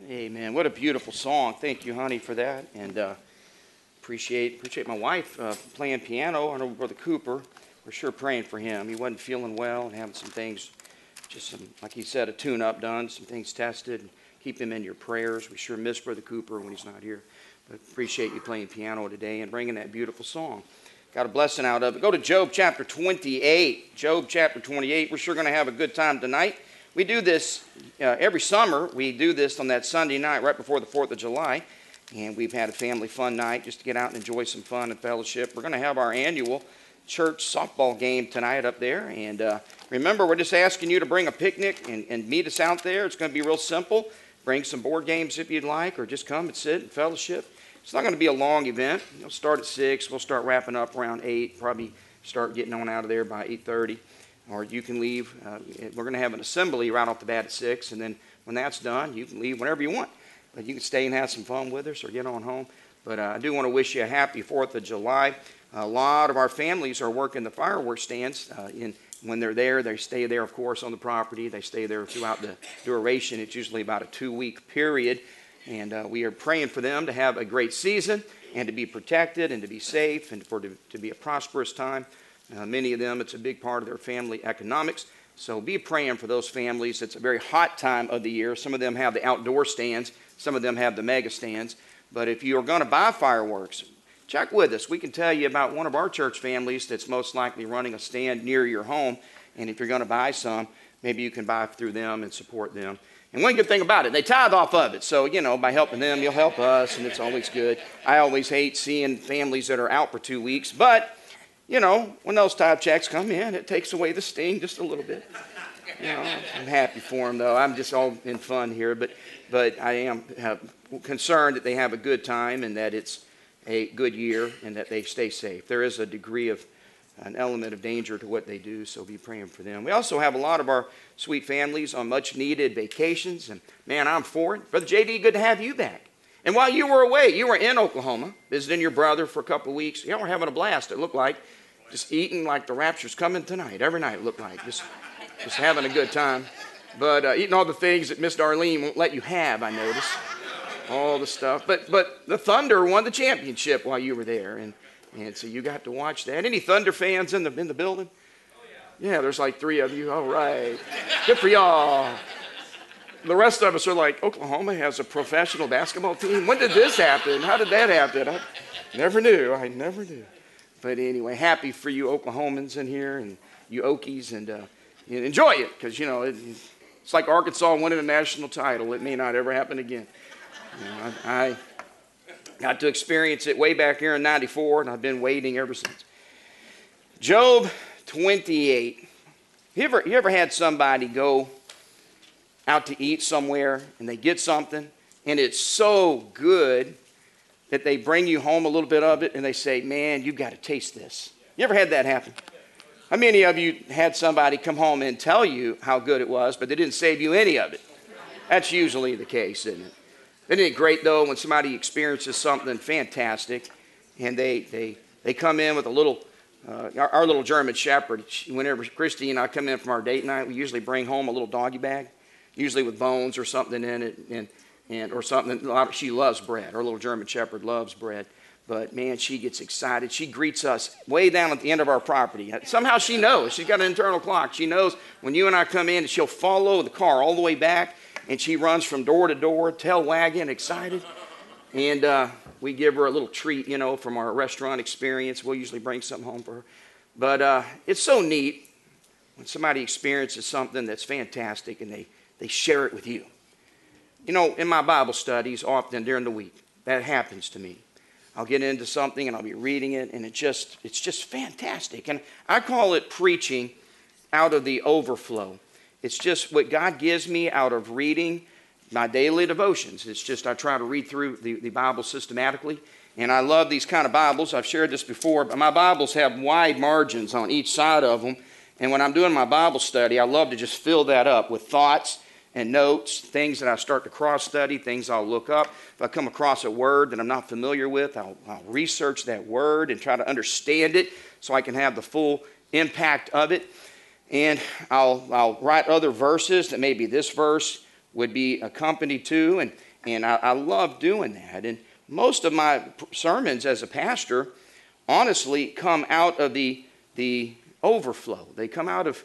Amen. What a beautiful song. Thank you, honey, for that. And appreciate my wife playing piano. I know Brother Cooper. We're sure praying for him. He wasn't feeling well and having some things, just some, like he said, a tune-up done, some things tested. Keep him in your prayers. We sure miss Brother Cooper when he's not here. But appreciate you playing piano today and bringing that beautiful song. Got a blessing out of it. Go to Job chapter 28. Job chapter 28. We're sure going to have a good time tonight. We do this every summer. We do this on that Sunday night right before the 4th of July. And we've had a family fun night just to get out and enjoy some fun and fellowship. We're going to have our annual church softball game tonight up there. And remember, we're just asking you to bring a picnic and meet us out there. It's going to be real simple. Bring some board games if you'd like, or just come and sit and fellowship. It's not going to be a long event. It'll start at 6. We'll start wrapping up around 8. Probably start getting on out of there by 8:30. Or you can leave. We're going to have an assembly right off the bat at 6. And then when that's done, you can leave whenever you want. But you can stay and have some fun with us or get on home. But I do want to wish you a happy 4th of July. A lot of our families are working the fireworks stands. When they're there, they stay there, of course, on the property. They stay there throughout the duration. It's usually about a 2-week period. And we are praying for them to have a great season and to be protected and to be safe and for to be a prosperous time. Many of them, it's a big part of their family economics. So be praying for those families. It's a very hot time of the year. Some of them have the outdoor stands. Some of them have the mega stands. But if you're going to buy fireworks, check with us. We can tell you about one of our church families that's most likely running a stand near your home. And if you're going to buy some, maybe you can buy through them and support them. And one good thing about it, they tithe off of it. So, by helping them, you'll help us, and it's always good. I always hate seeing families that are out for 2 weeks. But, when those tithe checks come in, it takes away the sting just a little bit. I'm happy for them, though. I'm just all in fun here. But I am concerned that they have a good time and that it's a good year and that they stay safe. There is a degree of an element of danger to what they do, so be praying for them. We also have a lot of our sweet families on much-needed vacations, and man, I'm for it. Brother J.D., good to have you back. And while you were away, you were in Oklahoma, visiting your brother for a couple of weeks. Y'all were having a blast, it looked like. Just eating like the rapture's coming tonight. Every night it looked like. Just having a good time. But eating all the things that Miss Darlene won't let you have, I noticed. All the stuff. But the Thunder won the championship while you were there. And so you got to watch that. Any Thunder fans in the building? Yeah, there's like 3 of you. All right. Good for y'all. The rest of us are like, Oklahoma has a professional basketball team? When did this happen? How did that happen? I never knew. But anyway, happy for you Oklahomans in here and you Okies. And enjoy it because, it's like Arkansas winning a national title. It may not ever happen again. I got to experience it way back here in 94, and I've been waiting ever since. Job 28. You ever had somebody go out to eat somewhere, and they get something, and it's so good that they bring you home a little bit of it, and they say, man, you've got to taste this. You ever had that happen? How many of you had somebody come home and tell you how good it was, but they didn't save you any of it? That's usually the case, isn't it? Isn't it great, though, when somebody experiences something fantastic and they come in with a little, our little German Shepherd, whenever Christy and I come in from our date night, we usually bring home a little doggy bag, usually with bones or something in it, or something. She loves bread. Our little German Shepherd loves bread. But, man, she gets excited. She greets us way down at the end of our property. Somehow she knows. She's got an internal clock. She knows when you and I come in, she'll follow the car all the way back. And she runs from door to door, tail wagging, excited. And we give her a little treat, from our restaurant experience. We'll usually bring something home for her. But it's so neat when somebody experiences something that's fantastic and they share it with you. In my Bible studies, often during the week, that happens to me. I'll get into something and I'll be reading it, and it's just fantastic. And I call it preaching out of the overflow. It's just what God gives me out of reading my daily devotions. It's just I try to read through the Bible systematically. And I love these kind of Bibles. I've shared this before, but my Bibles have wide margins on each side of them. And when I'm doing my Bible study, I love to just fill that up with thoughts and notes, things that I start to cross-study, things I'll look up. If I come across a word that I'm not familiar with, I'll research that word and try to understand it so I can have the full impact of it. And I'll write other verses that maybe this verse would be accompanied to. And I love doing that. And most of my sermons as a pastor, honestly, come out of the overflow. They come out of,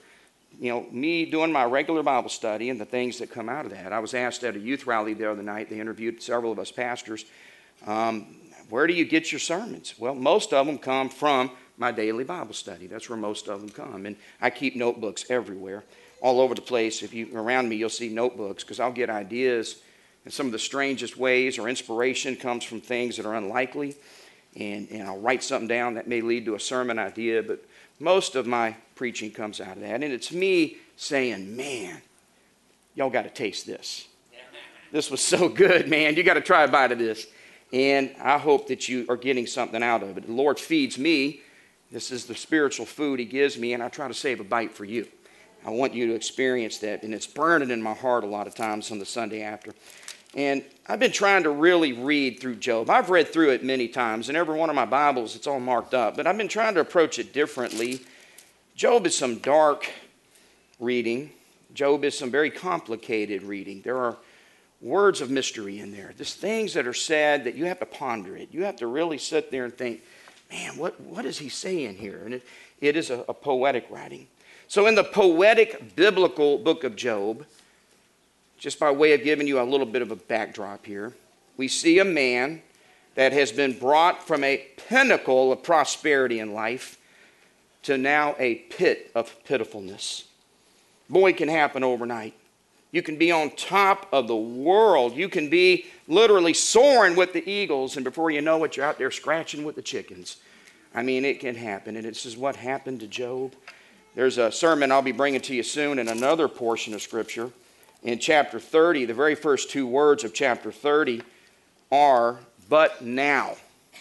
me doing my regular Bible study and the things that come out of that. I was asked at a youth rally the other night, they interviewed several of us pastors, where do you get your sermons? Well, most of them come from my daily Bible study. That's where most of them come. And I keep notebooks everywhere, all over the place. If you're around me, you'll see notebooks, because I'll get ideas in some of the strangest ways, or inspiration comes from things that are unlikely. And I'll write something down that may lead to a sermon idea, but most of my preaching comes out of that. And it's me saying, man, y'all got to taste this. This was so good, man. You got to try a bite of this. And I hope that you are getting something out of it. The Lord feeds me. This is the spiritual food He gives me, and I try to save a bite for you. I want you to experience that, and it's burning in my heart a lot of times on the Sunday after. And I've been trying to really read through Job. I've read through it many times. In every one of my Bibles, it's all marked up. But I've been trying to approach it differently. Job is some dark reading. Job is some very complicated reading. There are words of mystery in there. There's things that are said that you have to ponder it. You have to really sit there and think, man, what is he saying here? And it is a poetic writing. So in the poetic biblical book of Job, just by way of giving you a little bit of a backdrop here, we see a man that has been brought from a pinnacle of prosperity in life to now a pit of pitifulness. Boy, it can happen overnight. You can be on top of the world. You can be literally soaring with the eagles, and before you know it, you're out there scratching with the chickens. I mean, it can happen, and this is what happened to Job. There's a sermon I'll be bringing to you soon in another portion of Scripture. In chapter 30, the very first two words of chapter 30 are, but now.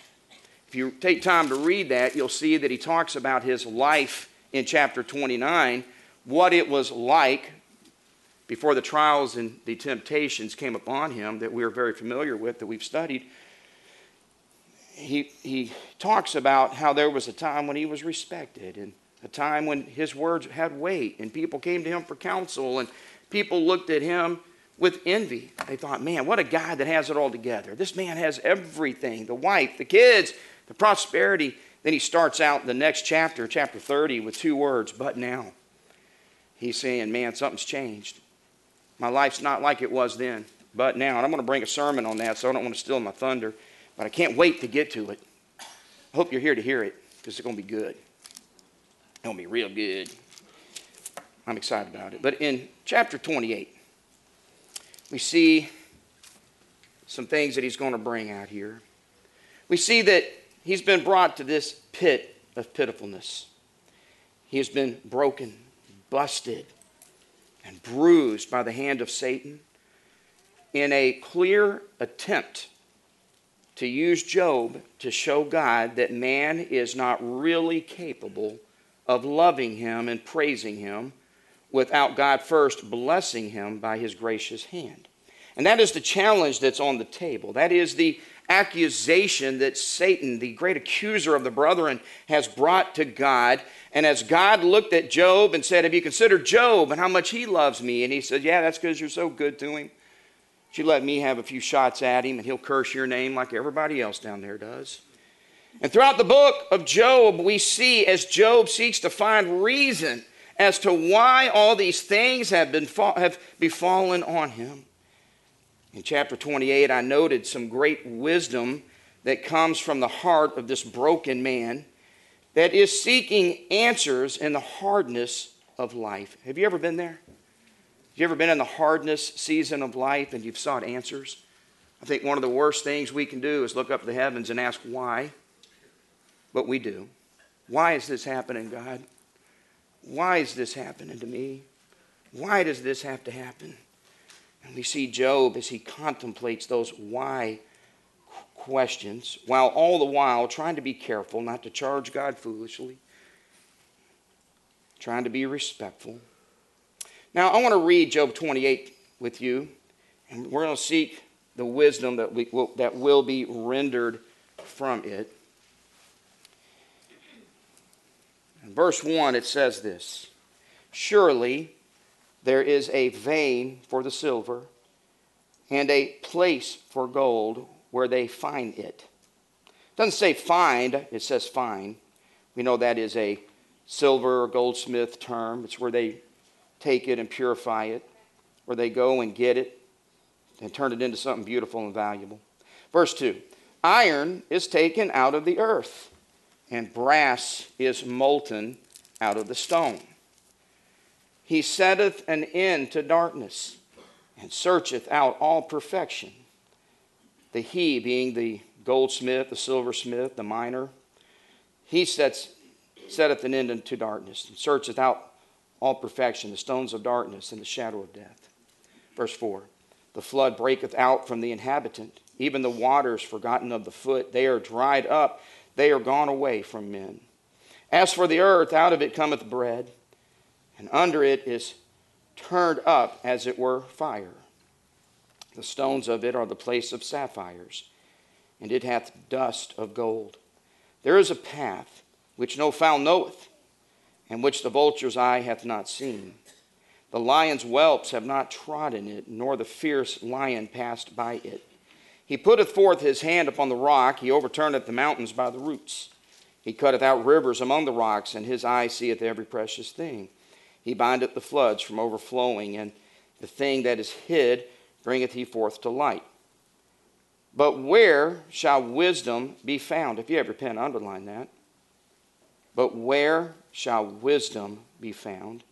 If you take time to read that, you'll see that he talks about his life in chapter 29, what it was like before the trials and the temptations came upon him that we are very familiar with, that we've studied. He talks about how there was a time when he was respected, and a time when his words had weight, and people came to him for counsel, and people looked at him with envy. They thought, man, what a guy that has it all together. This man has everything, the wife, the kids, the prosperity. Then he starts out the next chapter, chapter 30, with two words, but now. He's saying, man, something's changed. My life's not like it was then, but now. And I'm going to bring a sermon on that, so I don't want to steal my thunder, but I can't wait to get to it. I hope you're here to hear it, because it's going to be good. It's going to be real good. I'm excited about it. But in chapter 28, we see some things that he's going to bring out here. We see that he's been brought to this pit of pitifulness. He has been broken, busted, and bruised by the hand of Satan in a clear attempt to use Job to show God that man is not really capable of loving him and praising him without God first blessing him by his gracious hand. And that is the challenge that's on the table. That is the accusation that Satan, the great accuser of the brethren, has brought to God. And as God looked at Job and said, have you considered Job and how much he loves me? And he said, yeah, that's because you're so good to him. You let me have a few shots at him and he'll curse your name like everybody else down there does. And throughout the book of Job, we see as Job seeks to find reason as to why all these things have befallen on him. In chapter 28, I noted some great wisdom that comes from the heart of this broken man that is seeking answers in the hardness of life. Have you ever been there? Have you ever been in the hardness season of life and you've sought answers? I think one of the worst things we can do is look up to the heavens and ask why. But we do. Why is this happening, God? Why is this happening to me? Why does this have to happen? And we see Job as he contemplates those why questions, while all the while trying to be careful not to charge God foolishly, trying to be respectful. Now, I want to read Job 28 with you, and we're going to seek the wisdom that will be rendered from it. In verse 1, it says this, surely there is a vein for the silver, and a place for gold where they find it. It doesn't say find, it says find. We know that is a silver or goldsmith term. It's where they take it and purify it, where they go and get it and turn it into something beautiful and valuable. Verse 2, iron is taken out of the earth, and brass is molten out of the stone. He setteth an end to darkness, and searcheth out all perfection. The he being the goldsmith, the silversmith, the miner. He setteth an end unto darkness, and searcheth out all perfection, the stones of darkness and the shadow of death. Verse 4, the flood breaketh out from the inhabitant, even the waters forgotten of the foot. They are dried up, they are gone away from men. As for the earth, out of it cometh bread, and under it is turned up as it were fire. The stones of it are the place of sapphires, and it hath dust of gold. There is a path which no fowl knoweth, and which the vulture's eye hath not seen. The lion's whelps have not trodden it, nor the fierce lion passed by it. He putteth forth his hand upon the rock, he overturneth the mountains by the roots. He cutteth out rivers among the rocks, and his eye seeth every precious thing. He bindeth the floods from overflowing, and the thing that is hid bringeth he forth to light. But where shall wisdom be found? If you have your pen, underline that. But where shall wisdom be found?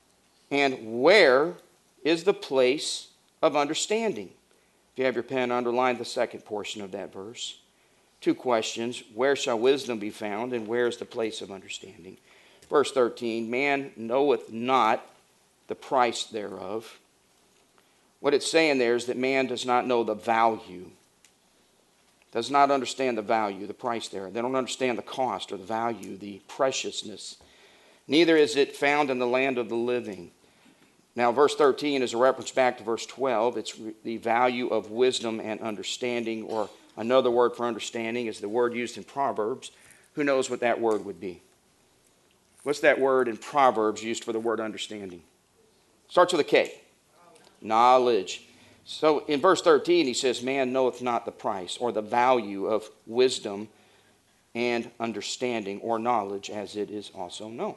And where is the place of understanding? If you have your pen, underline the second portion of that verse. Two questions. Where shall wisdom be found, and where is the place of understanding? Verse 13, man knoweth not the price thereof. What it's saying there is that man does not know the value, does not understand the value, the price there. They don't understand the cost or the value, the preciousness. Neither is it found in the land of the living. Now, verse 13 is a reference back to verse 12. It's the value of wisdom and understanding, or another word for understanding is the word used in Proverbs. Who knows what that word would be? What's that word in Proverbs used for the word understanding? Starts with a K. Knowledge. So in verse 13 he says, man knoweth not the price or the value of wisdom and understanding or knowledge, as it is also known.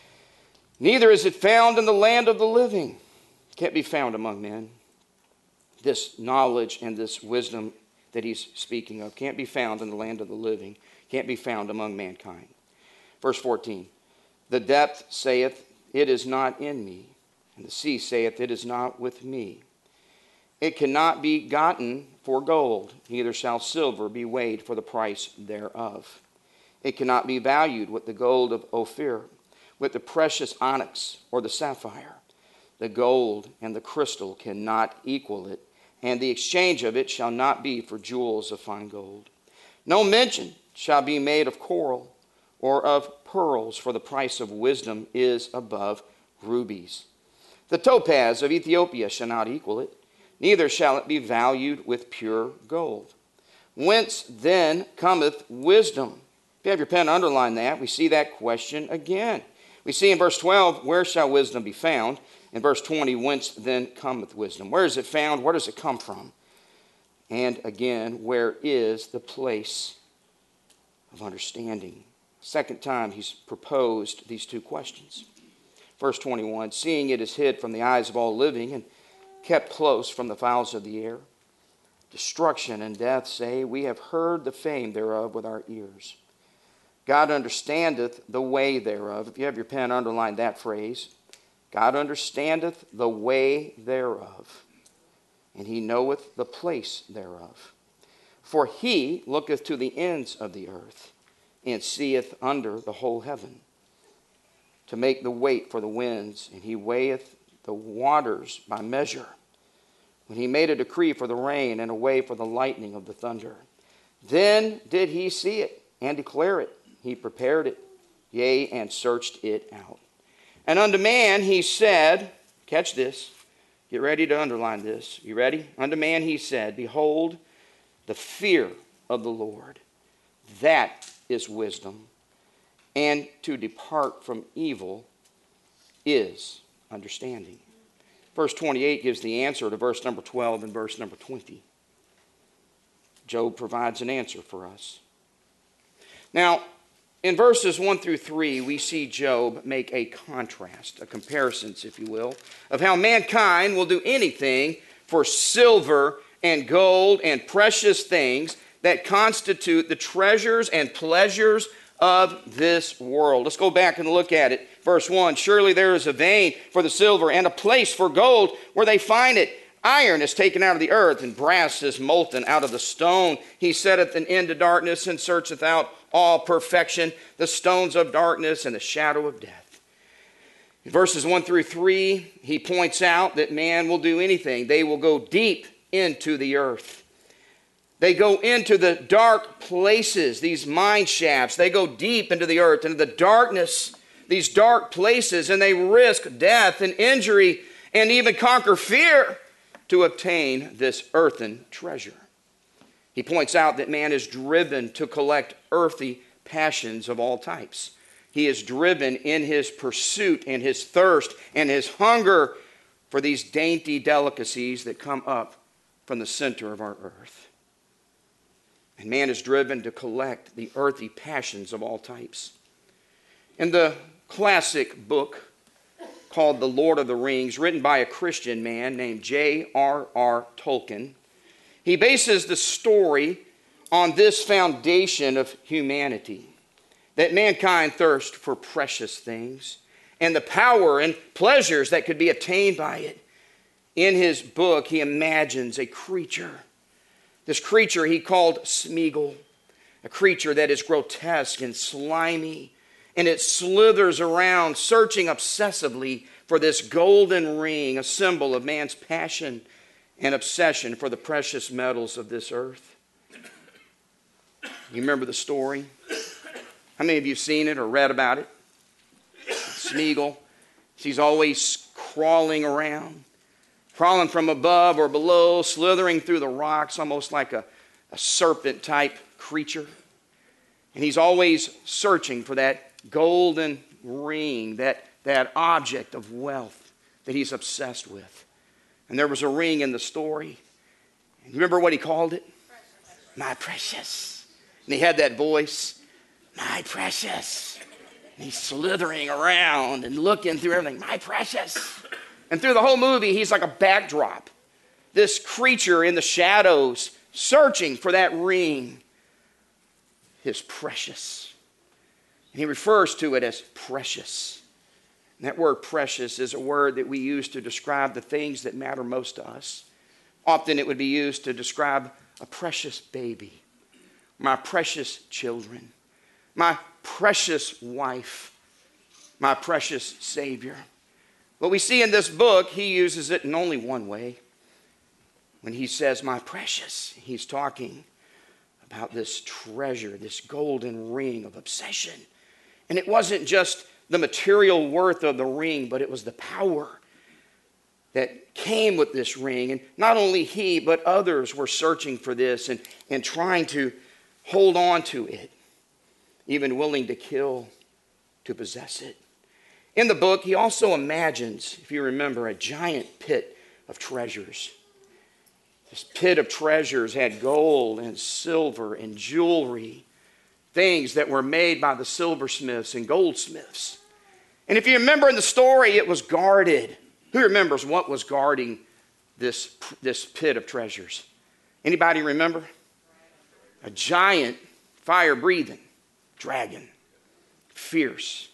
Neither is it found in the land of the living. Can't be found among men. This knowledge and this wisdom that he's speaking of can't be found in the land of the living. Can't be found among mankind. Verse 14. The depth saith, it is not in me. And the sea saith, it is not with me. It cannot be gotten for gold, neither shall silver be weighed for the price thereof. It cannot be valued with the gold of Ophir, with the precious onyx or the sapphire. The gold and the crystal cannot equal it, and the exchange of it shall not be for jewels of fine gold. No mention shall be made of coral or of pearls, for the price of wisdom is above rubies. The topaz of Ethiopia shall not equal it, neither shall it be valued with pure gold. Whence then cometh wisdom? If you have your pen, underline that. We see that question again. We see in verse 12, where shall wisdom be found? In verse 20, whence then cometh wisdom? Where is it found? Where does it come from? And again, where is the place of understanding? Second time he's proposed these two questions. Verse 21, seeing it is hid from the eyes of all living and kept close from the fowls of the air. Destruction and death say, we have heard the fame thereof with our ears. God understandeth the way thereof. If you have your pen, underline that phrase. God understandeth the way thereof, and he knoweth the place thereof. For he looketh to the ends of the earth, and seeth under the whole heaven, to make the weight for the winds, and he weigheth the waters by measure. When he made a decree for the rain, and a way for the lightning of the thunder. Then did he see it, and declare it. He prepared it, yea, and searched it out. And unto man he said, catch this, get ready to underline this. You ready? Unto man he said, behold, the fear of the Lord, that is wisdom, and to depart from evil is understanding. Verse 28 gives the answer to verse number 12 and verse number 20. Job provides an answer for us. Now, in verses 1 through 3, we see Job make a contrast, a comparison, if you will, of how mankind will do anything for silver and gold and precious things that constitute the treasures and pleasures of this world. Let's go back and look at it. Verse 1, surely there is a vein for the silver and a place for gold where they find it. Iron is taken out of the earth, and brass is molten out of the stone. He setteth an end to darkness, and searcheth out all perfection, the stones of darkness and the shadow of death. In verses 1 through 3, he points out that man will do anything. They will go deep into the earth. They go into the dark places, these mine shafts. They go deep into the earth, into the darkness, these dark places, and they risk death and injury and even conquer fear to obtain this earthen treasure. He points out that man is driven to collect earthly passions of all types. He is driven in his pursuit and his thirst and his hunger for these dainty delicacies that come up from the center of our earth. And man is driven to collect the earthly passions of all types. In the classic book called The Lord of the Rings, written by a Christian man named J.R.R. Tolkien, he bases the story on this foundation of humanity, that mankind thirsts for precious things and the power and pleasures that could be attained by it. In his book, he imagines a creature. This creature he called Smeagol, a creature that is grotesque and slimy, and it slithers around searching obsessively for this golden ring, a symbol of man's passion and obsession for the precious metals of this earth. You remember the story? How many of you have seen it or read about it? Smeagol, she's always crawling around, crawling from above or below, slithering through the rocks, almost like a serpent-type creature. And he's always searching for that golden ring, that object of wealth that he's obsessed with. And there was a ring in the story. And remember what he called it? Precious. My precious. And he had that voice, my precious. And he's slithering around and looking through everything, my precious. And through the whole movie, he's like a backdrop. This creature in the shadows searching for that ring, his precious. And he refers to it as precious. And that word precious is a word that we use to describe the things that matter most to us. Often it would be used to describe a precious baby, my precious children, my precious wife, my precious Savior. But we see in this book, he uses it in only one way. When he says, my precious, he's talking about this treasure, this golden ring of obsession. And it wasn't just the material worth of the ring, but it was the power that came with this ring. And not only he, but others were searching for this and trying to hold on to it, even willing to kill to possess it. In the book, he also imagines, if you remember, a giant pit of treasures. This pit of treasures had gold and silver and jewelry, things that were made by the silversmiths and goldsmiths. And if you remember in the story, it was guarded. Who remembers what was guarding this pit of treasures? Anybody remember? A giant, fire-breathing dragon, fierce.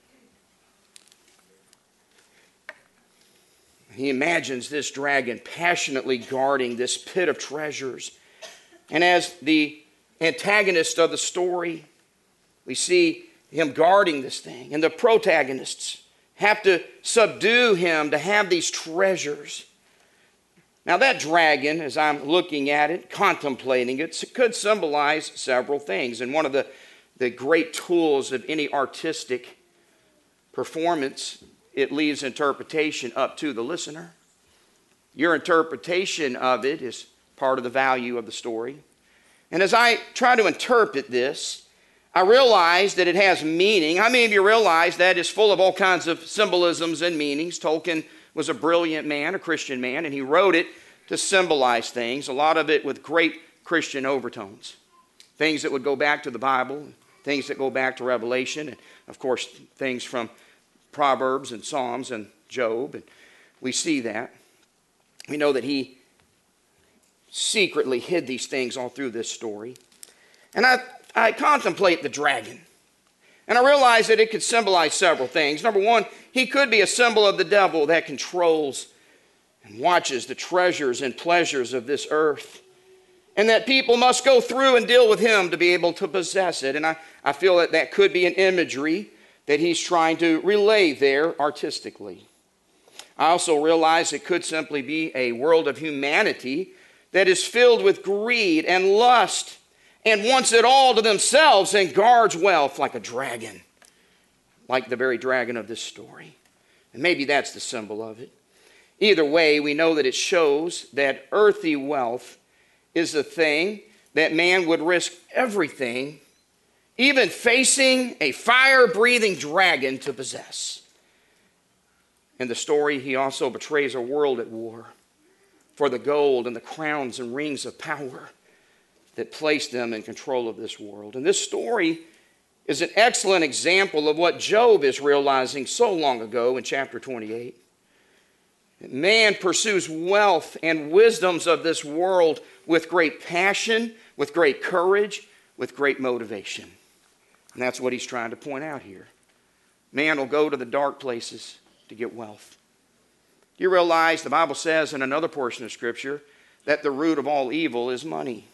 He imagines this dragon passionately guarding this pit of treasures. And as the antagonist of the story, we see him guarding this thing. And the protagonists have to subdue him to have these treasures. Now that dragon, as I'm looking at it, contemplating it, could symbolize several things. And one of the great tools of any artistic performance, it leaves interpretation up to the listener. Your interpretation of it is part of the value of the story. And as I try to interpret this, I realize that it has meaning. How many of you realize that it's full of all kinds of symbolisms and meanings? Tolkien was a brilliant man, a Christian man, and he wrote it to symbolize things, a lot of it with great Christian overtones. Things that would go back to the Bible, things that go back to Revelation, and of course things from Proverbs and Psalms and Job, and we see that. We know that he secretly hid these things all through this story. And I contemplate the dragon. And I realize that it could symbolize several things. Number one, he could be a symbol of the devil that controls and watches the treasures and pleasures of this earth. And that people must go through and deal with him to be able to possess it. And I feel that that could be an imagery that he's trying to relay there artistically. I also realize it could simply be a world of humanity that is filled with greed and lust and wants it all to themselves and guards wealth like a dragon, like the very dragon of this story. And maybe that's the symbol of it. Either way, we know that it shows that earthly wealth is a thing that man would risk everything, even facing a fire-breathing dragon, to possess. In the story, he also betrays a world at war for the gold and the crowns and rings of power that place them in control of this world. And this story is an excellent example of what Job is realizing so long ago in chapter 28. Man pursues wealth and wisdoms of this world with great passion, with great courage, with great motivation. And that's what he's trying to point out here. Man will go to the dark places to get wealth. You realize the Bible says in another portion of Scripture that the root of all evil is money.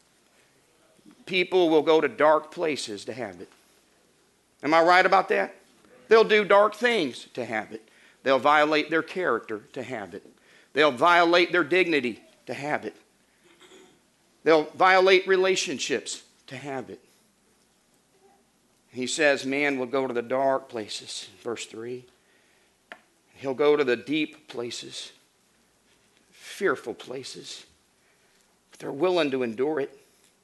People will go to dark places to have it. Am I right about that? They'll do dark things to have it. They'll violate their character to have it. They'll violate their dignity to have it. They'll violate relationships to have it. He says man will go to the dark places, verse 3. He'll go to the deep places, fearful places. But they're willing to endure it,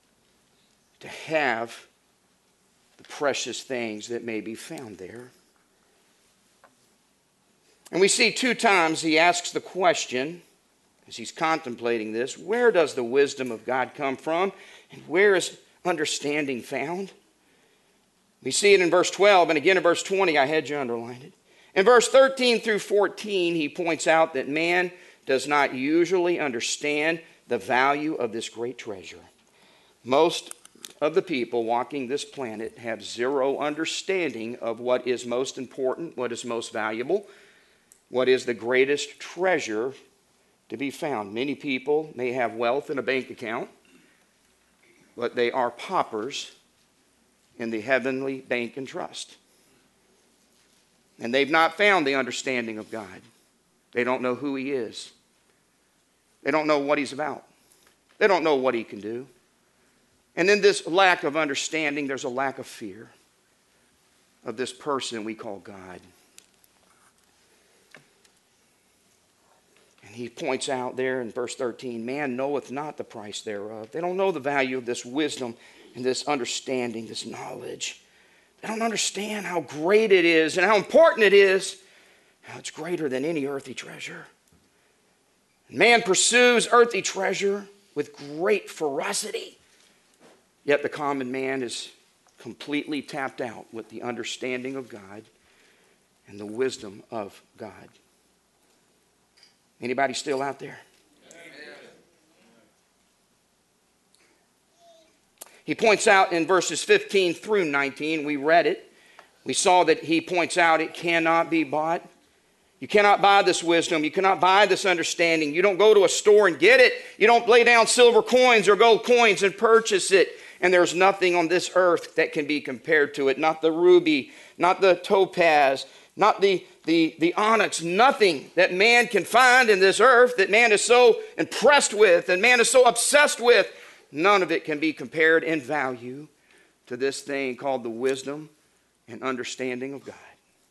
to have the precious things that may be found there. And we see 2 times he asks the question, as he's contemplating this, where does the wisdom of God come from? And where is understanding found? We see it in verse 12, and again in verse 20, I had you underlined it. In verse 13 through 14, he points out that man does not usually understand the value of this great treasure. Most of the people walking this planet have zero understanding of what is most important, what is most valuable, what is the greatest treasure to be found. Many people may have wealth in a bank account, but they are paupers in the heavenly bank and trust. And they've not found the understanding of God. They don't know who he is. They don't know what he's about. They don't know what he can do. And in this lack of understanding, there's a lack of fear of this person we call God. And he points out there in verse 13, man knoweth not the price thereof. They don't know the value of this wisdom and this understanding, this knowledge. They don't understand how great it is and how important it is, how it's greater than any earthly treasure. Man pursues earthly treasure with great ferocity, yet the common man is completely tapped out with the understanding of God and the wisdom of God. Anybody still out there? He points out in verses 15 through 19, we read it. We saw that he points out it cannot be bought. You cannot buy this wisdom. You cannot buy this understanding. You don't go to a store and get it. You don't lay down silver coins or gold coins and purchase it. And there's nothing on this earth that can be compared to it. Not the ruby, not the topaz, not the onyx, nothing that man can find in this earth that man is so impressed with and man is so obsessed with. None of it can be compared in value to this thing called the wisdom and understanding of God.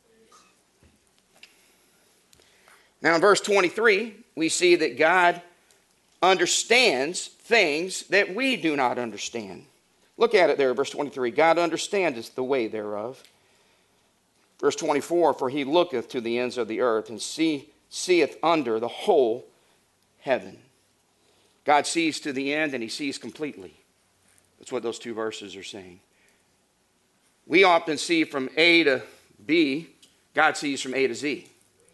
Now in verse 23, we see that God understands things that we do not understand. Look at it there, verse 23. God understandeth the way thereof. Verse 24, for he looketh to the ends of the earth and seeth seeth under the whole heaven. God sees to the end, and he sees completely. That's what those two verses are saying. We often see from A to B. God sees from A to Z.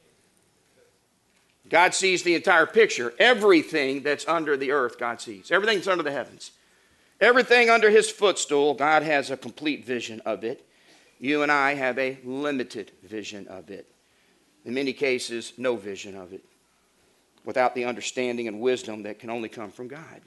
God sees the entire picture. Everything that's under the earth, God sees. Everything that's under the heavens. Everything under his footstool, God has a complete vision of it. You and I have a limited vision of it. In many cases, no vision of it, without the understanding and wisdom that can only come from God.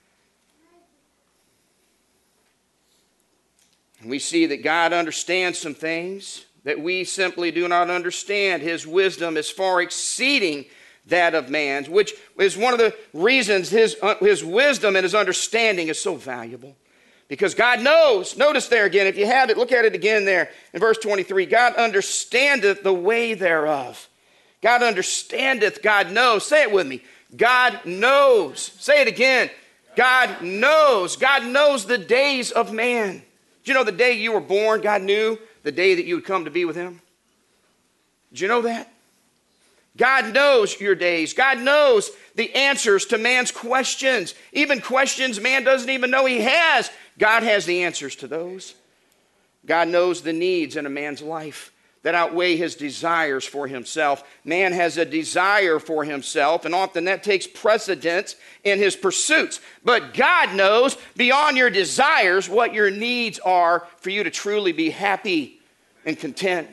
And we see that God understands some things that we simply do not understand. His wisdom is far exceeding that of man's, which is one of the reasons his wisdom and his understanding is so valuable. Because God knows, notice there again, if you have it, look at it again there in verse 23. God understandeth the way thereof. God understandeth, God knows. Say it with me. God knows. Say it again. God knows. God knows the days of man. Did you know the day you were born, God knew the day that you would come to be with him? Did you know that? God knows your days. God knows the answers to man's questions. Even questions man doesn't even know he has. God has the answers to those. God knows the needs in a man's life that outweigh his desires for himself. Man has a desire for himself, and often that takes precedence in his pursuits. But God knows beyond your desires what your needs are for you to truly be happy and content.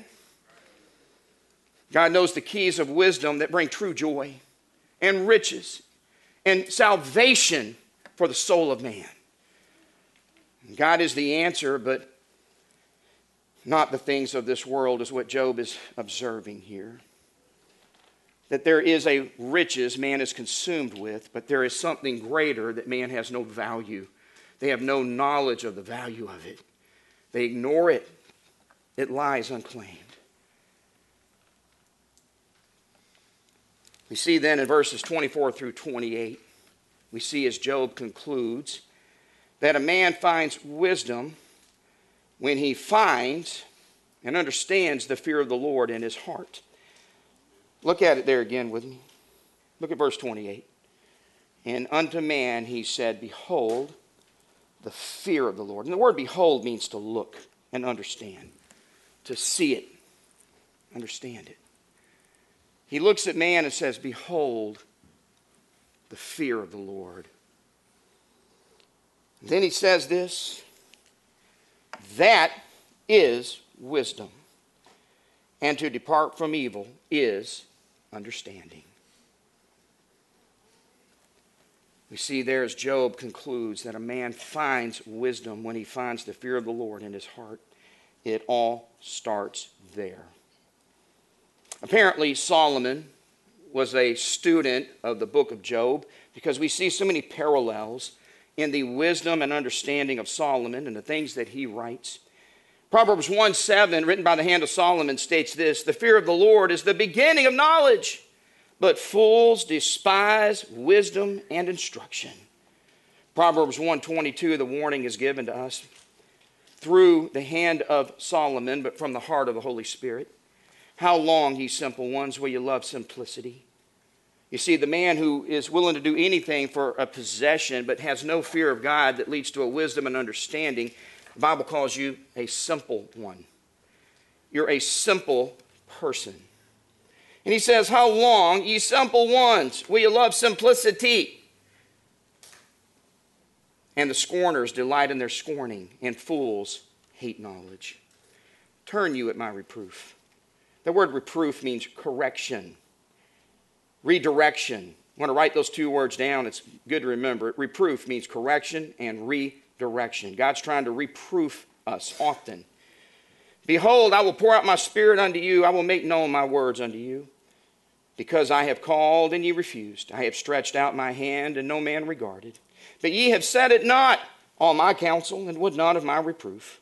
God knows the keys of wisdom that bring true joy and riches and salvation for the soul of man. God is the answer, but not the things of this world, is what Job is observing here. That there is a riches man is consumed with, but there is something greater that man has no value. They have no knowledge of the value of it. They ignore it. It lies unclaimed. We see then in verses 24 through 28, we see as Job concludes that a man finds wisdom when he finds and understands the fear of the Lord in his heart. Look at it there again with me. Look at verse 28. And unto man he said, behold, the fear of the Lord. And the word behold means to look and understand, to see it, understand it. He looks at man and says, behold, the fear of the Lord. And then he says this, that is wisdom, and to depart from evil is understanding. We see there as Job concludes that a man finds wisdom when he finds the fear of the Lord in his heart. It all starts there. Apparently, Solomon was a student of the book of Job because we see so many parallels in the wisdom and understanding of Solomon and the things that he writes. Proverbs 1:7, written by the hand of Solomon, states this, the fear of the Lord is the beginning of knowledge, but fools despise wisdom and instruction. Proverbs 1:22, the warning is given to us through the hand of Solomon, but from the heart of the Holy Spirit. How long, ye simple ones, will you love simplicity? You see, the man who is willing to do anything for a possession but has no fear of God that leads to a wisdom and understanding, the Bible calls you a simple one. You're a simple person. And he says, how long, ye simple ones, will you love simplicity? And the scorners delight in their scorning, and fools hate knowledge. Turn you at my reproof. The word reproof means correction, redirection. I want to write those two words down. It's good to remember it. Reproof means correction and redirection. God's trying to reproof us often. Behold, I will pour out my spirit unto you. I will make known my words unto you. Because I have called and ye refused. I have stretched out my hand and no man regarded. But ye have said it not, all my counsel, and would not of my reproof.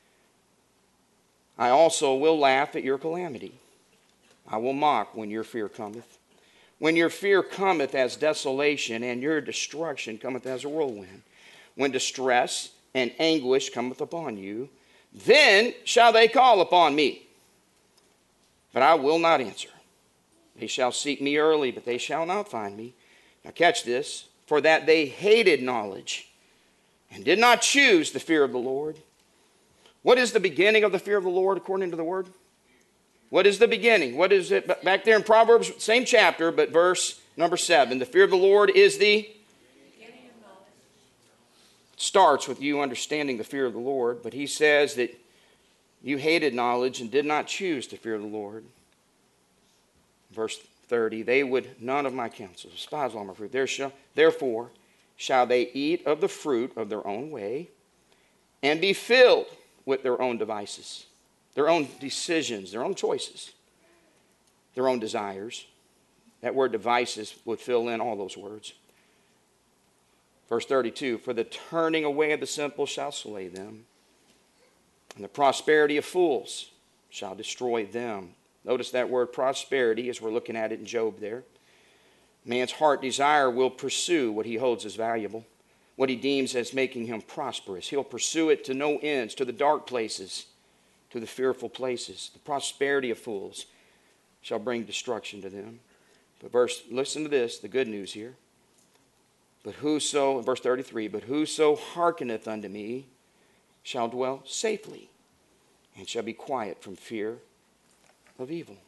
I also will laugh at your calamity. I will mock when your fear cometh. When your fear cometh as desolation, and your destruction cometh as a whirlwind. When distress and anguish cometh upon you, then shall they call upon me. But I will not answer. They shall seek me early, but they shall not find me. Now catch this. For that they hated knowledge and did not choose the fear of the Lord. What is the beginning of the fear of the Lord according to the word? What is the beginning? What is it? Back there in Proverbs, same chapter, but verse number 7. The fear of the Lord is the beginning of knowledge. Starts with you understanding the fear of the Lord, but he says that you hated knowledge and did not choose the fear of the Lord. Verse 30, they would none of my counsel, despise all my fruit. Therefore shall they eat of the fruit of their own way and be filled with their own devices, their own decisions, their own choices, their own desires. That word devices would fill in all those words. Verse 32, for the turning away of the simple shall slay them, and the prosperity of fools shall destroy them. Notice that word prosperity as we're looking at it in Job there. Man's heart desire will pursue what he holds as valuable, what he deems as making him prosperous. He'll pursue it to no ends, to the dark places, to the fearful places. The prosperity of fools shall bring destruction to them. But listen to this, the good news here. But whoso, verse 33, but whoso hearkeneth unto me shall dwell safely and shall be quiet from fear of evil.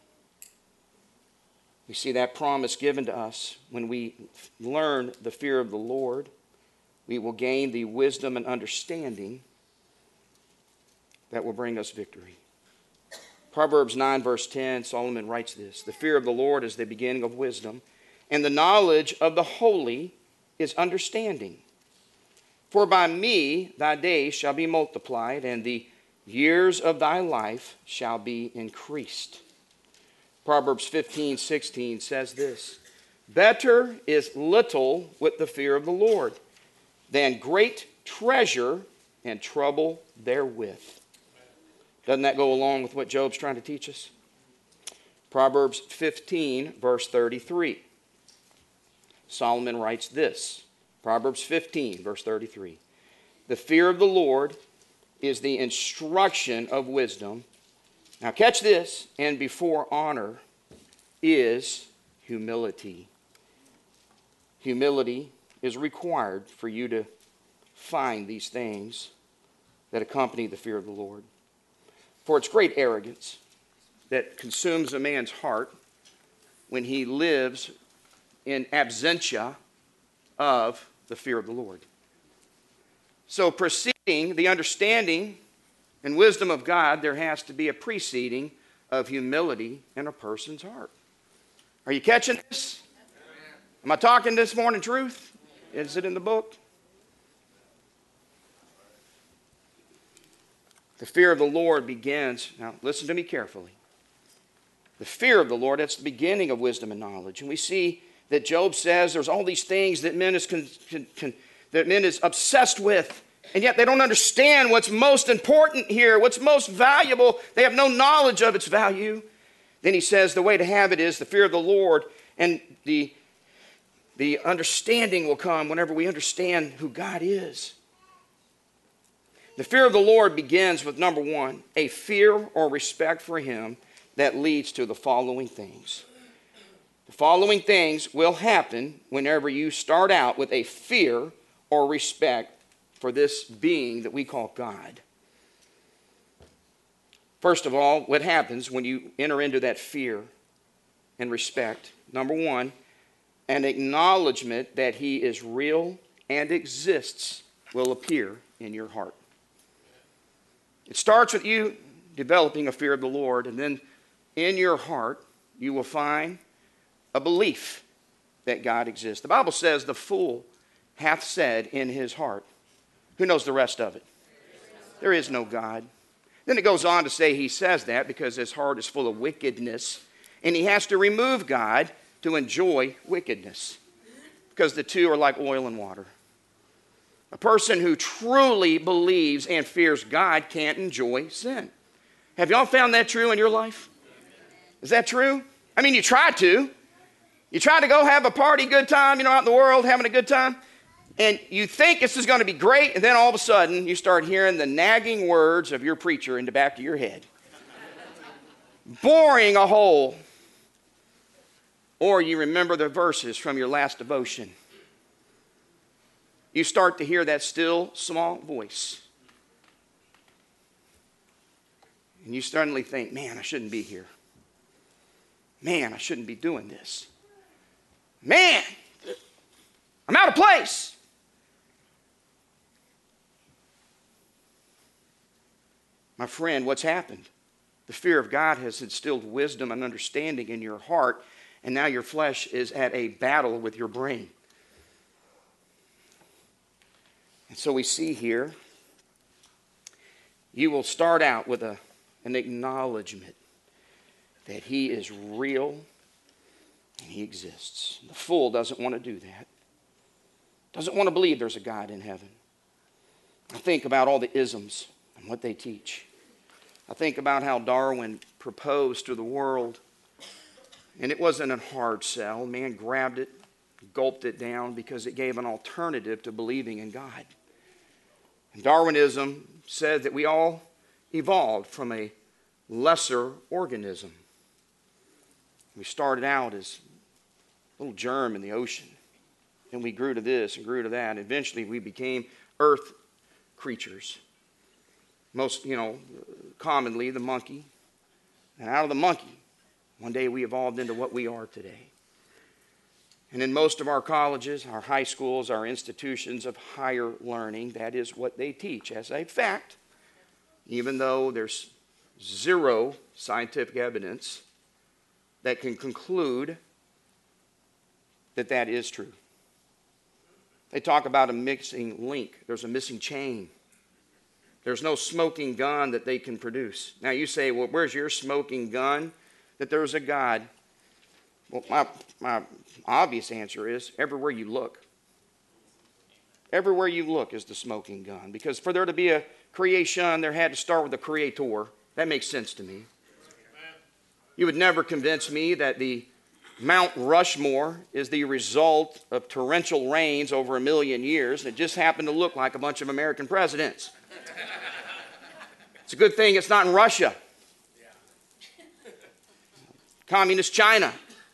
We see that promise given to us when we learn the fear of the Lord. We will gain the wisdom and understanding that will bring us victory. Proverbs 9 verse 10, Solomon writes this, the fear of the Lord is the beginning of wisdom, and the knowledge of the holy is understanding. For by me thy days shall be multiplied, and the years of thy life shall be increased. Proverbs 15:16 says this, better is little with the fear of the Lord than great treasure and trouble therewith. Doesn't that go along with what Job's trying to teach us? Proverbs 15 verse 33. Solomon writes this, Proverbs 15 verse 33. The fear of the Lord is the instruction of wisdom. Now catch this, and before honor is humility. Humility is required for you to find these things that accompany the fear of the Lord. For it's great arrogance that consumes a man's heart when he lives in absentia of the fear of the Lord. So preceding the understanding and wisdom of God, there has to be a preceding of humility in a person's heart. Are you catching this? Am I talking this morning truth? Is it in the book? The fear of the Lord begins, now listen to me carefully. The fear of the Lord, that's the beginning of wisdom and knowledge. And we see that Job says there's all these things that men is obsessed with, and yet they don't understand what's most important here, what's most valuable. They have no knowledge of its value. Then he says the way to have it is the fear of the Lord, and the understanding will come whenever we understand who God is. The fear of the Lord begins with, number one, a fear or respect for him that leads to the following things. The following things will happen whenever you start out with a fear or respect for this being that we call God. First of all, what happens when you enter into that fear and respect? Number one, an acknowledgement that he is real and exists will appear in your heart. It starts with you developing a fear of the Lord, and then in your heart you will find a belief that God exists. The Bible says the fool hath said in his heart. Who knows the rest of it? There is no God. Then it goes on to say he says that because his heart is full of wickedness, and he has to remove God to enjoy wickedness, because the two are like oil and water. A person who truly believes and fears God can't enjoy sin. Have y'all found that true in your life? Is that true? I mean, you try to. You try to go have a party, good time, out in the world, having a good time. And you think this is going to be great, and then all of a sudden you start hearing the nagging words of your preacher in the back of your head. Boring a hole. or you remember the verses from your last devotion. You start to hear that still small voice. And you suddenly think, man, I shouldn't be here. Man, I shouldn't be doing this. Man, I'm out of place. My friend, what's happened? The fear of God has instilled wisdom and understanding in your heart, and now your flesh is at a battle with your brain. And so we see here, you will start out with an acknowledgement that He is real and He exists. The fool doesn't want to do that. Doesn't want to believe there's a God in heaven. I think about all the isms and what they teach. I think about how Darwin proposed to the world, and it wasn't a hard sell. Man grabbed it, gulped it down because it gave an alternative to believing in God. And Darwinism said that we all evolved from a lesser organism. We started out as a little germ in the ocean. Then we grew to this and grew to that. And eventually we became earth creatures. Most, commonly the monkey. And out of the monkey, one day we evolved into what we are today. And in most of our colleges, our high schools, our institutions of higher learning, that is what they teach as a fact, even though there's zero scientific evidence that can conclude that that is true. They talk about a missing link. There's a missing chain. There's no smoking gun that they can produce. Now you say, well, where's your smoking gun that there's a God? Well, my obvious answer is everywhere you look. Everywhere you look is the smoking gun. Because for there to be a creation, there had to start with the creator. That makes sense to me. You would never convince me that the Mount Rushmore is the result of torrential rains over 1 million years, and it just happened to look like a bunch of American presidents. It's a good thing it's not in Russia. Communist China.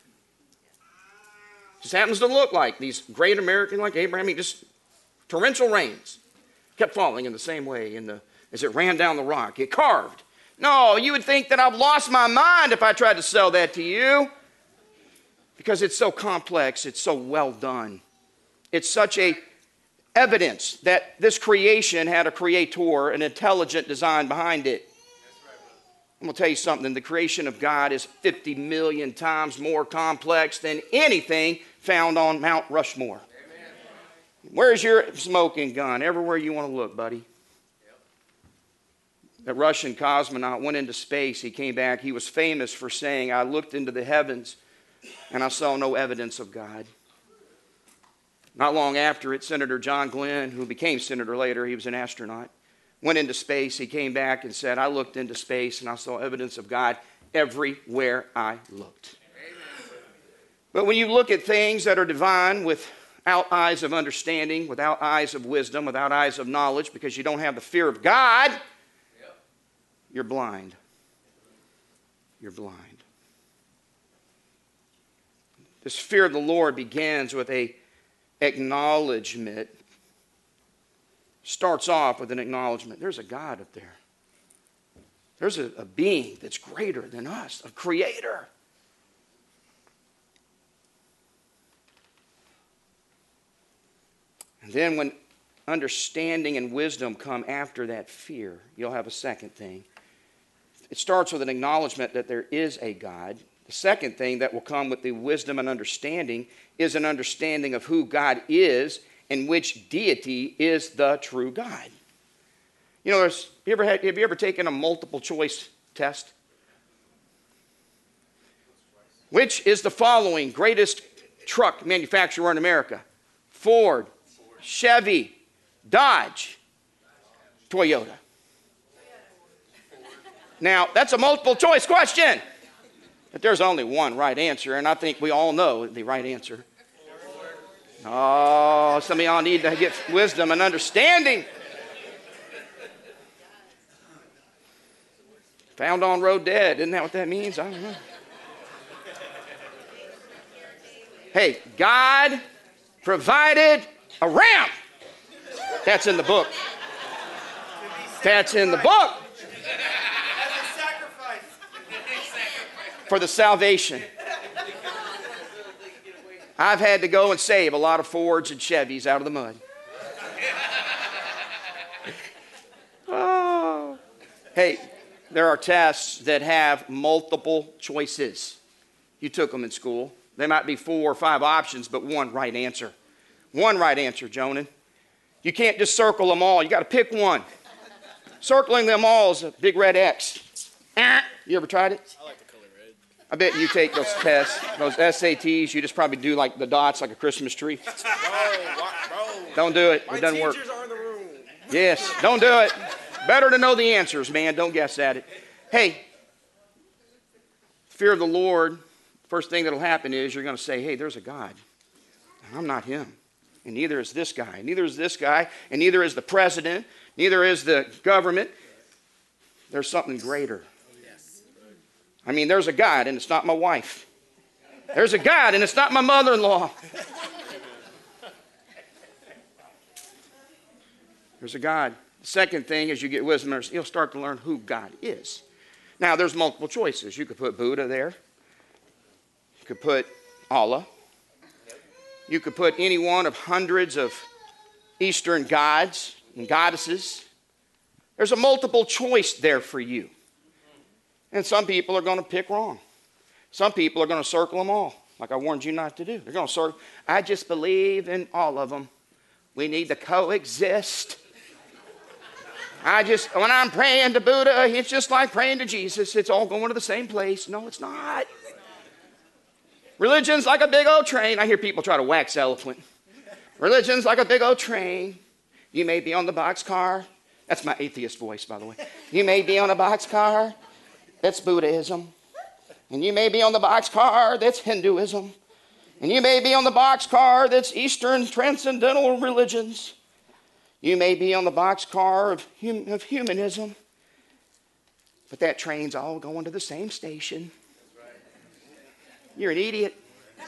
Just happens to look like these great American, like Abraham, just torrential rains kept falling in the same way as it ran down the rock. It carved. No, you would think that I've lost my mind if I tried to sell that to you. Because it's so complex, it's so well done. It's such a evidence that this creation had a creator, an intelligent design behind it. I'm going to tell you something. The creation of God is 50 million times more complex than anything found on Mount Rushmore. Amen. Where's your smoking gun? Everywhere you want to look, buddy. Yep. That Russian cosmonaut went into space. He came back. He was famous for saying, I looked into the heavens and I saw no evidence of God. Not long after it, Senator John Glenn, who became senator later, he was an astronaut, went into space. He came back and said, I looked into space and I saw evidence of God everywhere I looked. Amen. But when you look at things that are divine without eyes of understanding, without eyes of wisdom, without eyes of knowledge, because you don't have the fear of God, you're blind. You're blind. This fear of the Lord begins with an acknowledgement. Starts off with an acknowledgement. There's a God up there. There's a being that's greater than us, a creator. And then when understanding and wisdom come after that fear, you'll have a second thing. It starts with an acknowledgement that there is a God. The second thing that will come with the wisdom and understanding is an understanding of who God is and which deity is the true God. You know, have you ever taken a multiple choice test? Which is the following greatest truck manufacturer in America? Ford, Chevy, Dodge, Toyota. Now, that's a multiple choice question. But there's only one right answer, and I think we all know the right answer. Oh, some of y'all need to get wisdom and understanding. Found on road dead. Isn't that what that means? I don't know. Hey, God provided a ram. That's in the book. That's in the book. For the salvation. I've had to go and save a lot of Fords and Chevys out of the mud. Oh. Hey, there are tests that have multiple choices. You took them in school. There might be 4 or 5 options, but one right answer. One right answer, Jonan. You can't just circle them all. You got to pick one. Circling them all is a big red X. You ever tried it? I like the color red. I bet you take those tests, those SATs, you just probably do like the dots like a Christmas tree. Bro. Don't do it. It doesn't work. Are in the room. Yes, don't do it. Better to know the answers, man. Don't guess at it. Hey, fear of the Lord, first thing that'll happen is you're going to say, hey, there's a God. And I'm not him. And neither is this guy. Neither is this guy. And neither is the president. Neither is the government. There's something greater. I mean, there's a God, and it's not my wife. There's a God, and it's not my mother-in-law. There's a God. The second thing, as you get wisdom, you'll start to learn who God is. Now, there's multiple choices. You could put Buddha there. You could put Allah. You could put any one of hundreds of Eastern gods and goddesses. There's a multiple choice there for you. And some people are going to pick wrong. Some people are going to circle them all, like I warned you not to do. They're going to circle. I just believe in all of them. We need to coexist. When I'm praying to Buddha, it's just like praying to Jesus. It's all going to the same place. No, it's not. Religion's like a big old train. I hear people try to wax eloquent. Religion's like a big old train. You may be on the boxcar. That's my atheist voice, by the way. You may be on a boxcar. That's Buddhism. And you may be on the boxcar. That's Hinduism. And you may be on the boxcar. That's Eastern transcendental religions. You may be on the boxcar of humanism. But that train's all going to the same station. You're an idiot.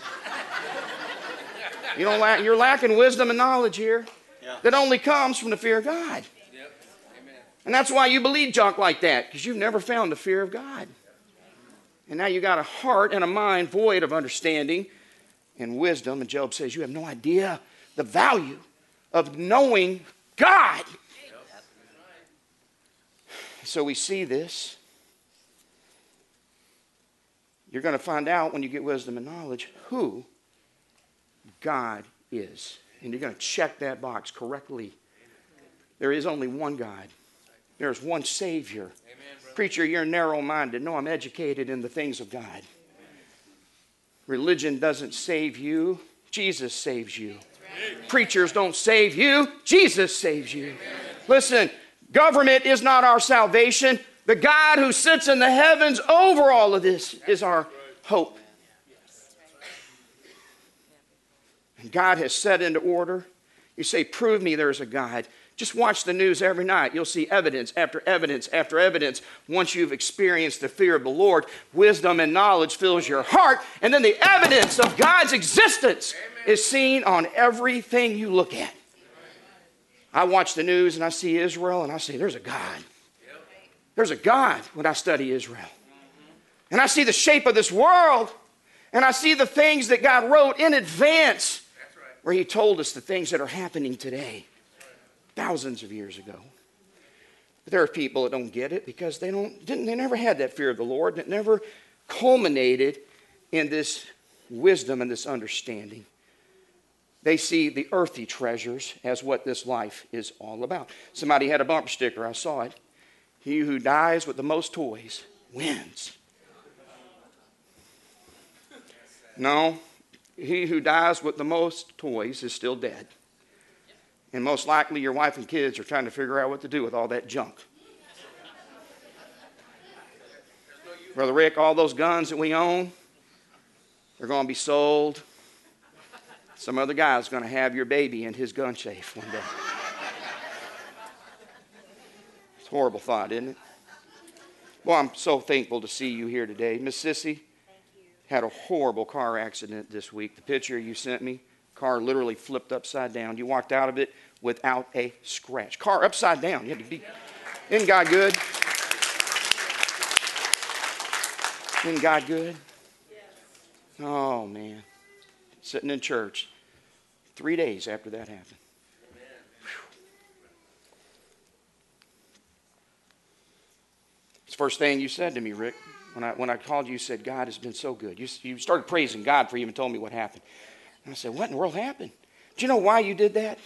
You're lacking wisdom and knowledge here. That only comes from the fear of God. And that's why you believe junk like that, because you've never found the fear of God. And now you got a heart and a mind void of understanding and wisdom. And Job says you have no idea the value of knowing God. So we see this. You're going to find out when you get wisdom and knowledge who God is. And you're going to check that box correctly. There is only one God. There's one Savior. Amen, preacher, you're narrow-minded. No, I'm educated in the things of God. Amen. Religion doesn't save you. Jesus saves you. Right. Preachers don't save you. Jesus saves you. Amen. Listen, government is not our salvation. The God who sits in the heavens over all of this is our hope. And God has set into order. You say, prove me there's a God. Just watch the news every night. You'll see evidence after evidence after evidence. Once you've experienced the fear of the Lord, wisdom and knowledge fills your heart. And then the evidence of God's existence is seen on everything you look at. I watch the news and I see Israel and I say, there's a God. There's a God when I study Israel. And I see the shape of this world. And I see the things that God wrote in advance where he told us the things that are happening today. Thousands of years ago. But there are people that don't get it because they never had that fear of the Lord, and it never culminated in this wisdom and this understanding. They see the earthly treasures as what this life is all about. Somebody had a bumper sticker, I saw it. He who dies with the most toys wins. No, he who dies with the most toys is still dead. And most likely your wife and kids are trying to figure out what to do with all that junk. Brother Rick, all those guns that we own, they're going to be sold. Some other guy's going to have your baby in his gun safe one day. It's a horrible thought, isn't it? Well, I'm so thankful to see you here today. Miss Sissy, Had a horrible car accident this week. The picture you sent me, car literally flipped upside down. You walked out of it without a scratch. Car upside down. You had to be, isn't God good? Isn't God good? Oh, man. Sitting in church 3 days after that happened. It's the first thing you said to me, Rick. When I called you, you said, God has been so good. You started praising God before you even told me what happened. And I said, what in the world happened? Do you know why you did that?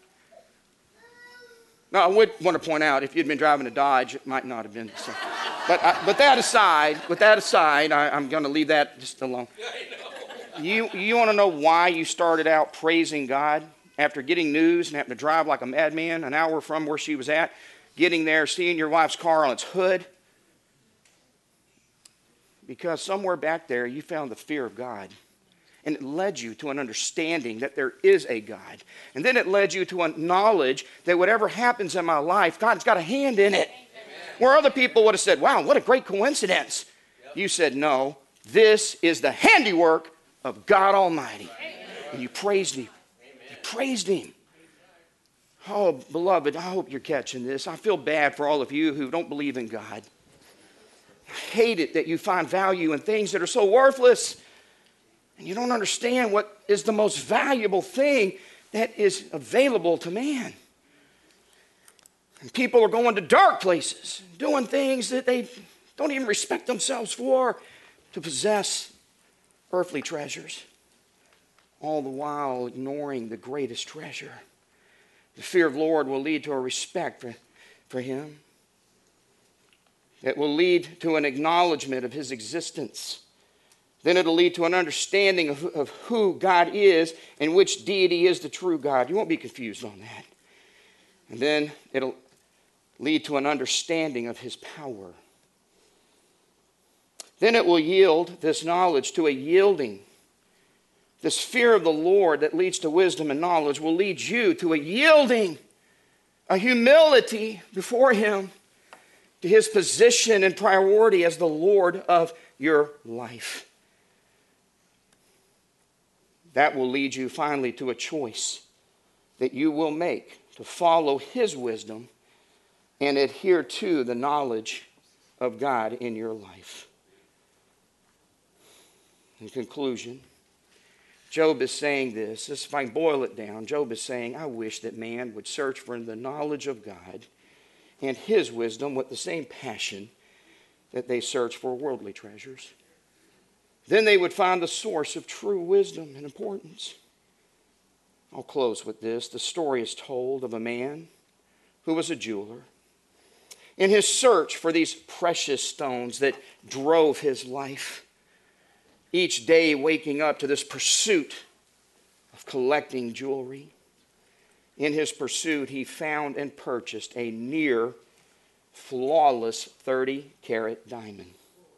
Now, I would want to point out, if you'd been driving a Dodge, it might not have been so. But that aside, I'm going to leave that just alone. You want to know why you started out praising God after getting news and having to drive like a madman an hour from where she was at, getting there, seeing your wife's car on its hood? Because somewhere back there you found the fear of God. And it led you to an understanding that there is a God. And then it led you to a knowledge that whatever happens in my life, God's got a hand in it. Amen. Where other people would have said, wow, what a great coincidence. Yep. You said, no, this is the handiwork of God Almighty. Amen. And you praised Him. Amen. You praised Him. Oh, beloved, I hope you're catching this. I feel bad for all of you who don't believe in God. I hate it that you find value in things that are so worthless. And you don't understand what is the most valuable thing that is available to man. And people are going to dark places, doing things that they don't even respect themselves for, to possess earthly treasures, all the while ignoring the greatest treasure. The fear of the Lord will lead to a respect for Him. It will lead to an acknowledgement of His existence. Then it'll lead to an understanding of who God is and which deity is the true God. You won't be confused on that. And then it'll lead to an understanding of His power. Then it will yield this knowledge to a yielding. This fear of the Lord that leads to wisdom and knowledge will lead you to a yielding, a humility before Him, to His position and priority as the Lord of your life. That will lead you finally to a choice that you will make to follow His wisdom and adhere to the knowledge of God in your life. In conclusion, Job is saying this. If I can boil it down, Job is saying, I wish that man would search for the knowledge of God and His wisdom with the same passion that they search for worldly treasures. Then they would find the source of true wisdom and importance. I'll close with this. The story is told of a man who was a jeweler. In his search for these precious stones that drove his life, each day waking up to this pursuit of collecting jewelry. In his pursuit, he found and purchased a near flawless 30-carat diamond.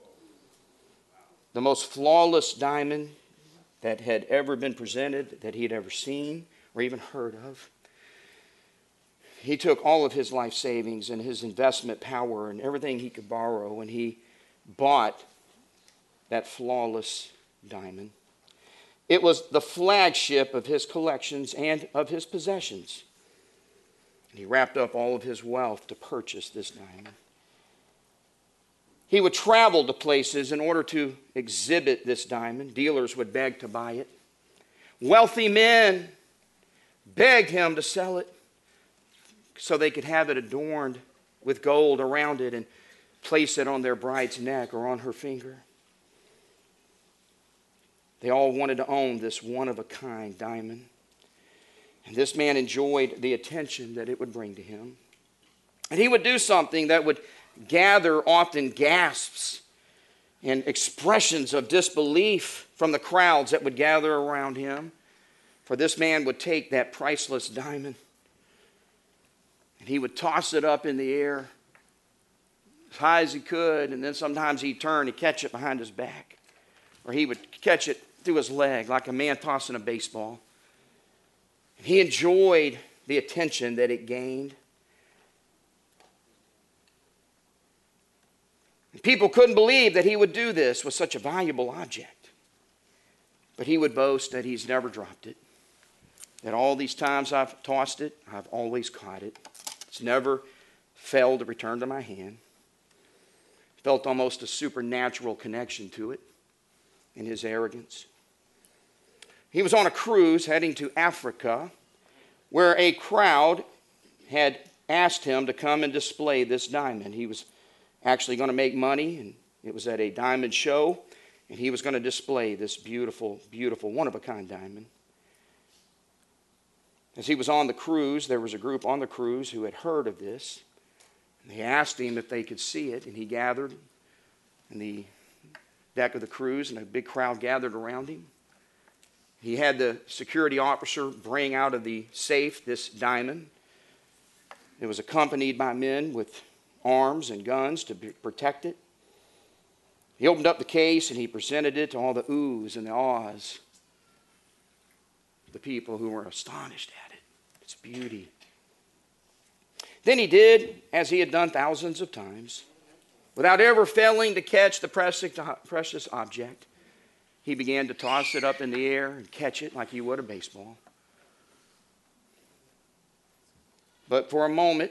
The most flawless diamond that had ever been presented, that he had ever seen or even heard of. He took all of his life savings and his investment power and everything he could borrow, and he bought that flawless diamond. It was the flagship of his collections and of his possessions. And he wrapped up all of his wealth to purchase this diamond. He would travel to places in order to exhibit this diamond. Dealers would beg to buy it. Wealthy men begged him to sell it so they could have it adorned with gold around it and place it on their bride's neck or on her finger. They all wanted to own this one-of-a-kind diamond. And this man enjoyed the attention that it would bring to him. And he would do something that would gather often gasps and expressions of disbelief from the crowds that would gather around him. For this man would take that priceless diamond and he would toss it up in the air as high as he could, and then sometimes he'd turn and catch it behind his back, or he would catch it through his leg like a man tossing a baseball. He enjoyed the attention that it gained. People couldn't believe that he would do this with such a valuable object. But he would boast that he's never dropped it. That all these times I've tossed it, I've always caught it. It's never failed to return to my hand. Felt almost a supernatural connection to it in his arrogance. He was on a cruise heading to Africa where a crowd had asked him to come and display this diamond. He was actually going to make money, and it was at a diamond show, and he was going to display this beautiful, beautiful, one-of-a-kind diamond. As he was on the cruise, there was a group on the cruise who had heard of this. And they asked him if they could see it, and he gathered in the deck of the cruise, and a big crowd gathered around him. He had the security officer bring out of the safe this diamond. It was accompanied by men with arms and guns to protect it. He opened up the case and he presented it to all the oohs and the ahs, the people who were astonished at it, its beauty. Then he did as he had done thousands of times. Without ever failing to catch the precious object, he began to toss it up in the air and catch it like he would a baseball. But for a moment,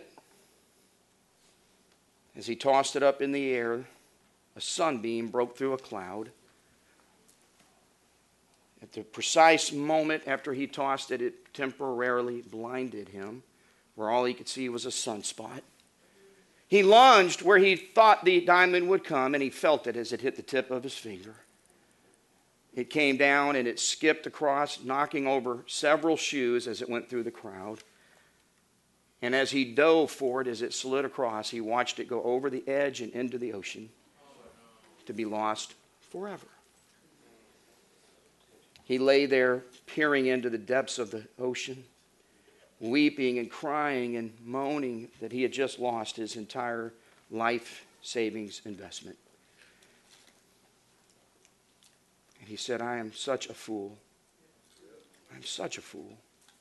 as he tossed it up in the air, a sunbeam broke through a cloud. At the precise moment after he tossed it, it temporarily blinded him, where all he could see was a sunspot. He lunged where he thought the diamond would come, and he felt it as it hit the tip of his finger. It came down and it skipped across, knocking over several shoes as it went through the crowd. And as he dove for it, as it slid across, he watched it go over the edge and into the ocean to be lost forever. He lay there peering into the depths of the ocean, weeping and crying and moaning that he had just lost his entire life savings investment. And he said, I am such a fool. I'm such a fool.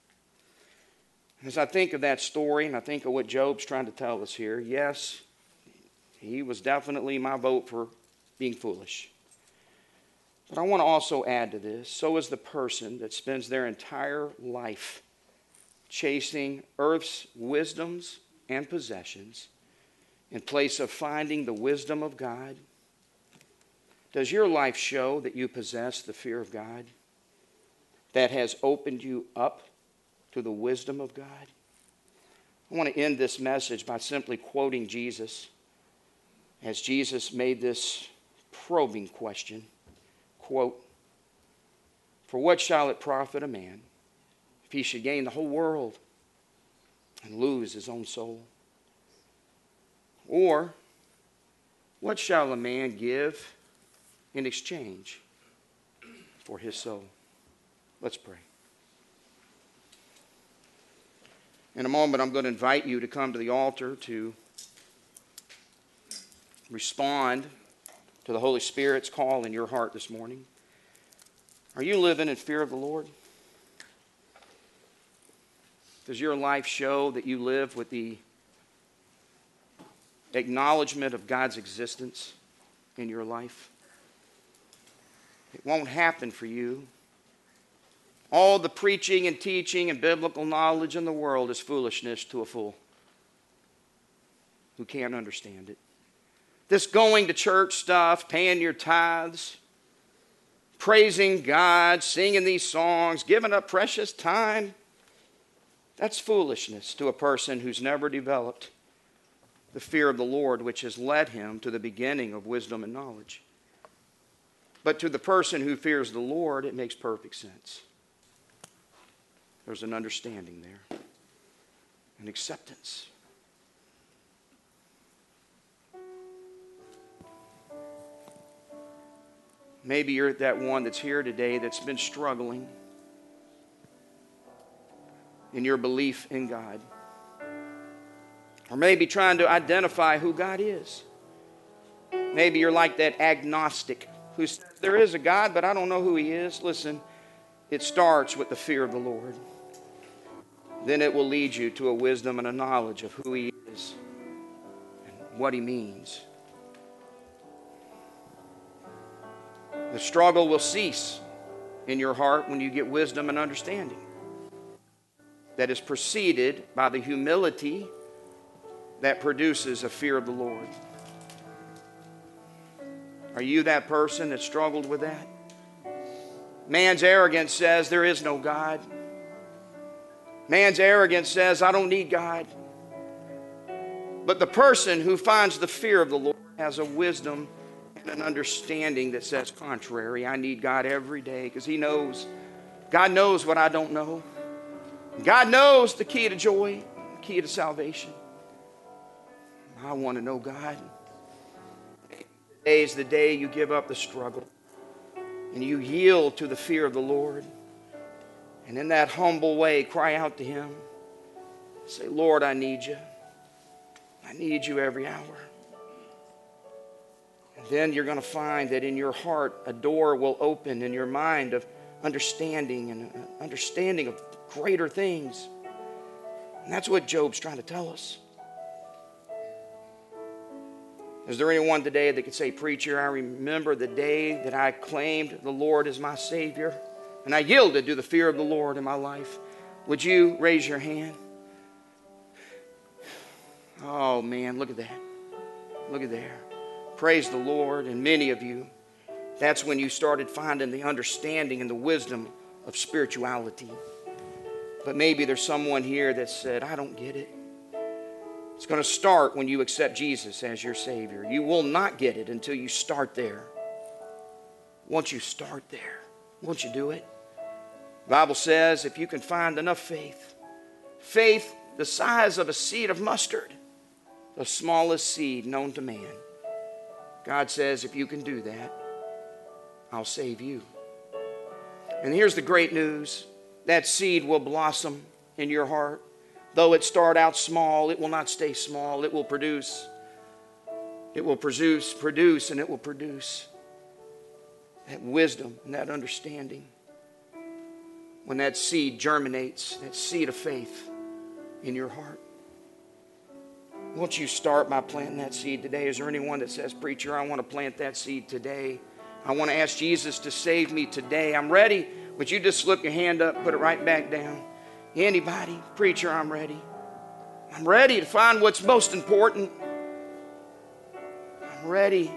As I think of that story and I think of what Job's trying to tell us here, yes, he was definitely my vote for being foolish. But I want to also add to this, so is the person that spends their entire life chasing earth's wisdoms and possessions in place of finding the wisdom of God. Does your life show that you possess the fear of God that has opened you up to the wisdom of God? I want to end this message by simply quoting Jesus as Jesus made this probing question. Quote, "For what shall it profit a man if he should gain the whole world and lose his own soul? Or what shall a man give in exchange for his soul?" Let's pray. In a moment, I'm going to invite you to come to the altar to respond to the Holy Spirit's call in your heart this morning. Are you living in fear of the Lord? Does your life show that you live with the acknowledgement of God's existence in your life? It won't happen for you. All the preaching and teaching and biblical knowledge in the world is foolishness to a fool who can't understand it. This going to church stuff, paying your tithes, praising God, singing these songs, giving up precious time, that's foolishness to a person who's never developed the fear of the Lord, which has led him to the beginning of wisdom and knowledge. But to the person who fears the Lord, it makes perfect sense. There's an understanding there, an acceptance. Maybe you're that one that's here today that's been struggling in your belief in God. Or maybe trying to identify who God is. Maybe you're like that agnostic who says there is a God, but I don't know who he is. Listen, it starts with the fear of the Lord. Then it will lead you to a wisdom and a knowledge of who he is and what he means. The struggle will cease in your heart when you get wisdom and understanding that is preceded by the humility that produces a fear of the Lord. Are you that person that struggled with that? Man's arrogance says there is no God. Man's arrogance says I don't need God. But the person who finds the fear of the Lord has a wisdom and an understanding that says contrary. I need God every day because He knows. God knows what I don't know. God knows the key to joy, the key to salvation. I want to know God. Today is the day you give up the struggle and you yield to the fear of the Lord. And in that humble way, cry out to Him. Say, Lord, I need you. I need you every hour. And then you're going to find that in your heart, a door will open in your mind of understanding and understanding of greater things. And that's what Job's trying to tell us. Is there anyone today that could say, preacher, I remember the day that I claimed the Lord as my Savior and I yielded to the fear of the Lord in my life? Would you raise your hand? Oh man, look at that. Look at there. Praise the Lord. And many of you, that's when you started finding the understanding and the wisdom of spirituality. But maybe there's someone here that said, I don't get it. It's going to start when you accept Jesus as your Savior. You will not get it until you start there. Once you start there, won't you do it? The Bible says if you can find enough faith, faith the size of a seed of mustard, the smallest seed known to man, God says if you can do that, I'll save you. And here's the great news. That seed will blossom in your heart. Though it start out small, it will not stay small. It will produce. It will produce, and it will produce that wisdom and that understanding. When that seed germinates, that seed of faith in your heart. Won't you start by planting that seed today? Is there anyone that says, preacher, I want to plant that seed today? I want to ask Jesus to save me today. I'm ready. Would you just slip your hand up, put it right back down? Anybody? Preacher, I'm ready. I'm ready to find what's most important. I'm ready.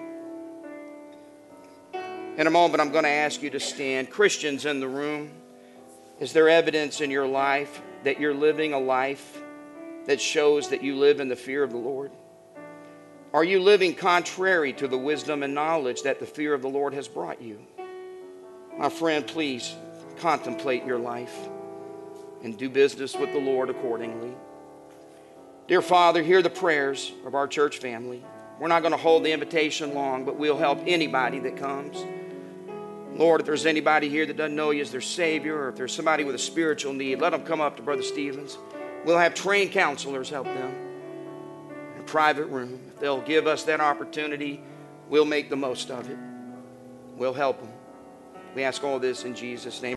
In a moment, I'm going to ask you to stand. Christians in the room, is there evidence in your life that you're living a life that shows that you live in the fear of the Lord? Are you living contrary to the wisdom and knowledge that the fear of the Lord has brought you? My friend, please contemplate your life and do business with the Lord accordingly. Dear Father, hear the prayers of our church family. We're not going to hold the invitation long, but we'll help anybody that comes. Lord, if there's anybody here that doesn't know you as their Savior, or if there's somebody with a spiritual need, let them come up to Brother Stevens. We'll have trained counselors help them in a private room. If they'll give us that opportunity, we'll make the most of it. We'll help them. We ask all this in Jesus' name.